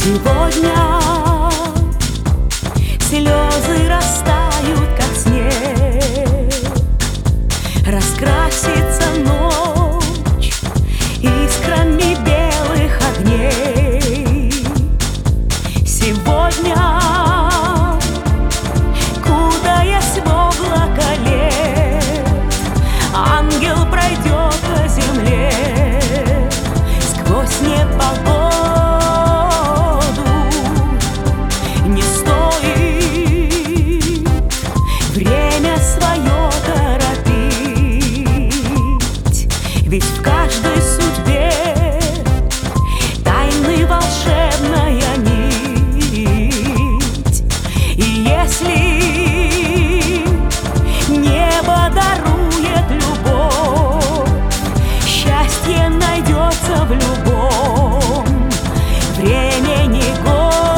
Сегодня слезы растают, как снег, раскрасится ночь искрами белых огней. Сегодня, кутаясь в облако лет, ангел пройдет по земле сквозь непогоду. Не стоит время свое торопить, ведь в каждой судьбе тайны волшебная нить. И если небо дарует любовь, счастье найдется в любом времени года.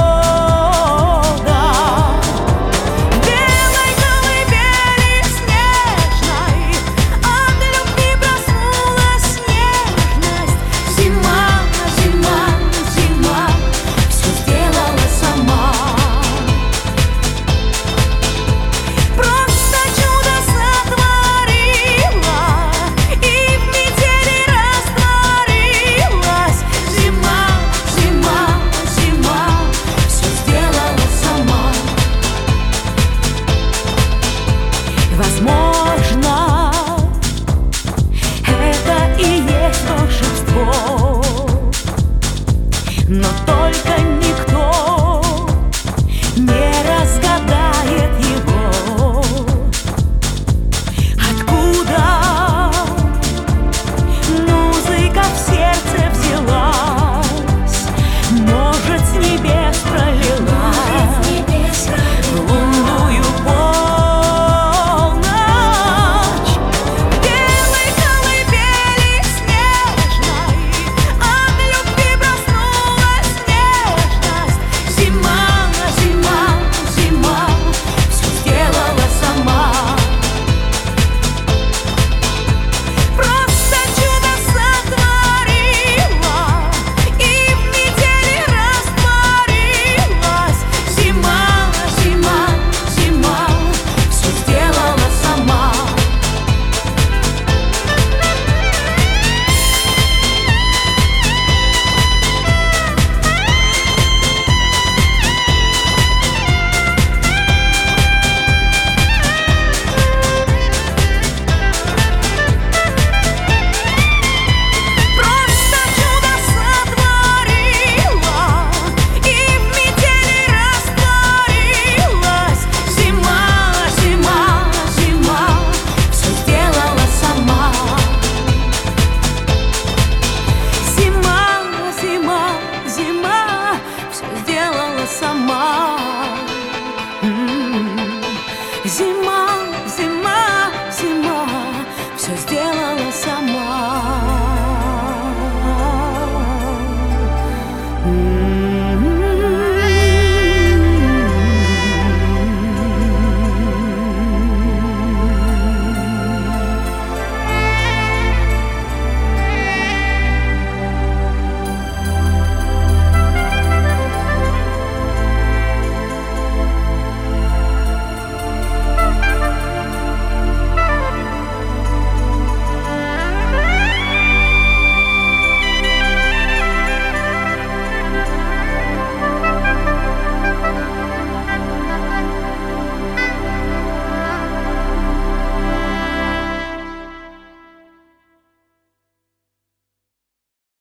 Возможно, это и есть волшебство, но только никто не разгадает его. Откуда музыка в сердце взялась, может, с небес пролилась в лунную полночь. Белой колыбели снежной от любви проснулась нежность. Зима, зима, зима все сделала сама. Просто чудо сотворила и в метели растворилась. Зима, зима, зима все сделала сама. Просто чудо сотворила и в метели растворилась. Зима, зима, зима все сделала сама. Зима, зима, зима все сделала сама. Зима.